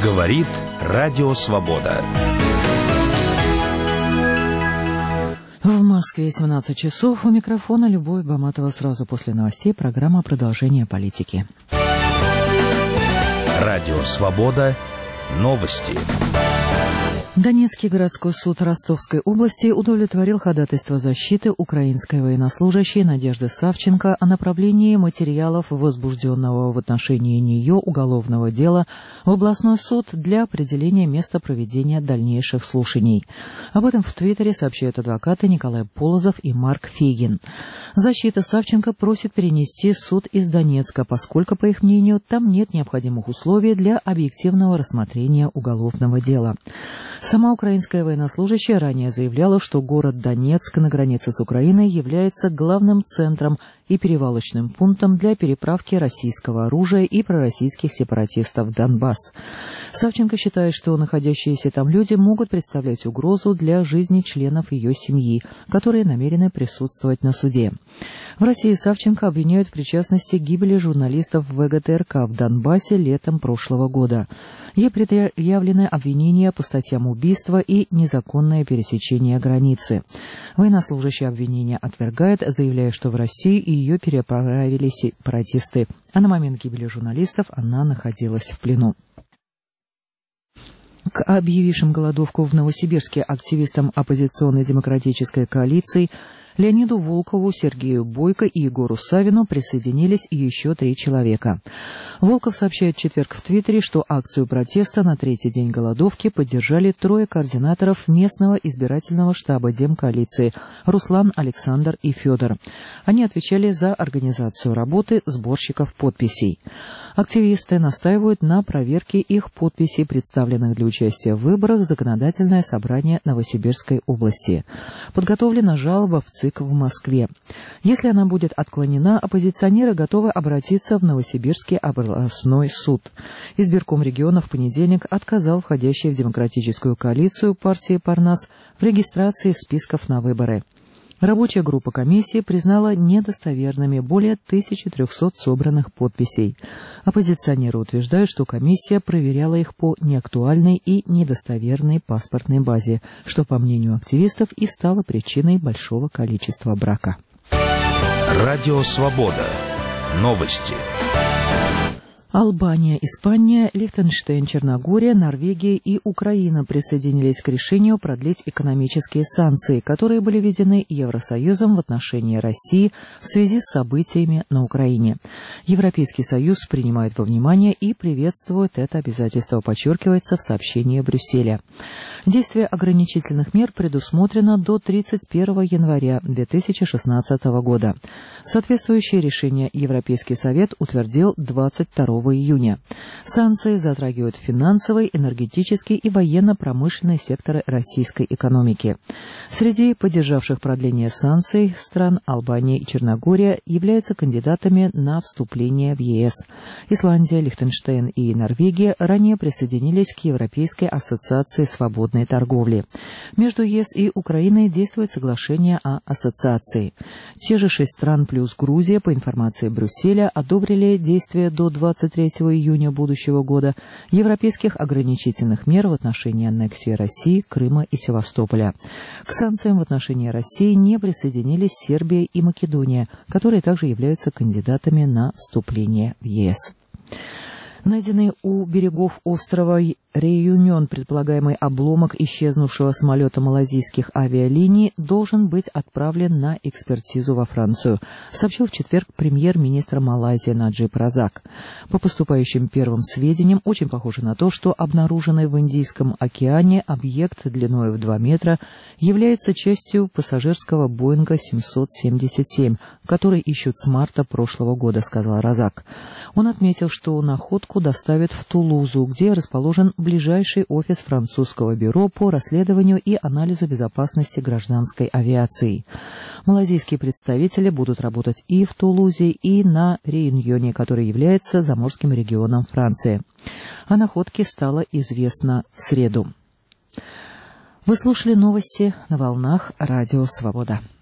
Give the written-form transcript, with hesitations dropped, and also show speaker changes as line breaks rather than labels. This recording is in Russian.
Говорит Радио Свобода.
В Москве 17 часов. У микрофона Любовь Баматова. Сразу после новостей программа «Продолжение политики».
Радио Свобода. Новости.
Донецкий городской суд Ростовской области удовлетворил ходатайство защиты украинской военнослужащей Надежды Савченко о направлении материалов возбужденного в отношении нее уголовного дела в областной суд для определения места проведения дальнейших слушаний. Об этом в Твиттере сообщают адвокаты Николай Полозов и Марк Фейгин. Защита Савченко просит перенести суд из Донецка, поскольку, по их мнению, там нет необходимых условий для объективного рассмотрения уголовного дела. Сама украинская военнослужащая ранее заявляла, что город Донецк на границе с Украиной является главным центром и перевалочным пунктом для переправки российского оружия и пророссийских сепаратистов в Донбасс. Савченко считает, что находящиеся там люди могут представлять угрозу для жизни членов ее семьи, которые намерены присутствовать на суде. В России Савченко обвиняют в причастности к гибели журналистов ВГТРК в Донбассе летом прошлого года. Ей предъявлены обвинения по статьям убийства и незаконное пересечение границы. Военнослужащая обвинения отвергает, заявляя, что в Россию ее переправили сепаратисты, а на момент гибели журналистов она находилась в плену. К объявившим голодовку в Новосибирске активистам оппозиционной демократической коалиции Леониду Волкову, Сергею Бойко и Егору Савину присоединились еще 3 человека. Волков сообщает в четверг в Твиттере, что акцию протеста на 3-й день голодовки поддержали 3 координаторов местного избирательного штаба Демкоалиции – Руслан, Александр и Федор. Они отвечали за организацию работы сборщиков подписей. Активисты настаивают на проверке их подписей, представленных для участия в выборах в Законодательное собрание Новосибирской области. Подготовлена жалоба в ЦИК в Москве. Если она будет отклонена, оппозиционеры готовы обратиться в Новосибирский областной суд. Избирком региона в понедельник отказал входящей в демократическую коалицию партии «Парнас» в регистрации списков на выборы. Рабочая группа комиссии признала недостоверными более 1300 собранных подписей. Оппозиционеры утверждают, что комиссия проверяла их по неактуальной и недостоверной паспортной базе, что, по мнению активистов, и стало причиной большого количества брака.
Радио Свобода. Новости.
Албания, Испания, Лихтенштейн, Черногория, Норвегия и Украина присоединились к решению продлить экономические санкции, которые были введены Евросоюзом в отношении России в связи с событиями на Украине. Европейский Союз принимает во внимание и приветствует это обязательство, подчеркивается в сообщении Брюсселя. Действие ограничительных мер предусмотрено до 31 января 2016 года. Соответствующее решение Европейский Совет утвердил 22 июня. Санкции затрагивают финансовый, энергетический и военно-промышленный секторы российской экономики. Среди поддержавших продление санкций стран Албания и Черногория являются кандидатами на вступление в ЕС. Исландия, Лихтенштейн и Норвегия ранее присоединились к Европейской ассоциации свободной торговли. Между ЕС и Украиной действует соглашение о ассоциации. Те же 6 стран плюс Грузия, по информации Брюсселя, одобрили действия до 23 июня будущего года европейских ограничительных мер в отношении аннексии России, Крыма и Севастополя. К санкциям в отношении России не присоединились Сербия и Македония, которые также являются кандидатами на вступление в ЕС. Найденный у берегов острова Реюньон предполагаемый обломок исчезнувшего самолета малайзийских авиалиний должен быть отправлен на экспертизу во Францию, сообщил в четверг премьер-министр Малайзии Наджиб Разак. По поступающим первым сведениям, очень похоже на то, что обнаруженный в Индийском океане объект длиной в 2 метра является частью пассажирского Боинга 777, который ищут с марта прошлого года, сказал Разак. Он отметил, что находку доставят в Тулузу, где расположен ближайший офис французского бюро по расследованию и анализу безопасности гражданской авиации. Малайзийские представители будут работать и в Тулузе, и на Реюньоне, который является заморским регионом Франции. О находке стало известно в среду. Вы слушали новости на волнах Радио Свобода.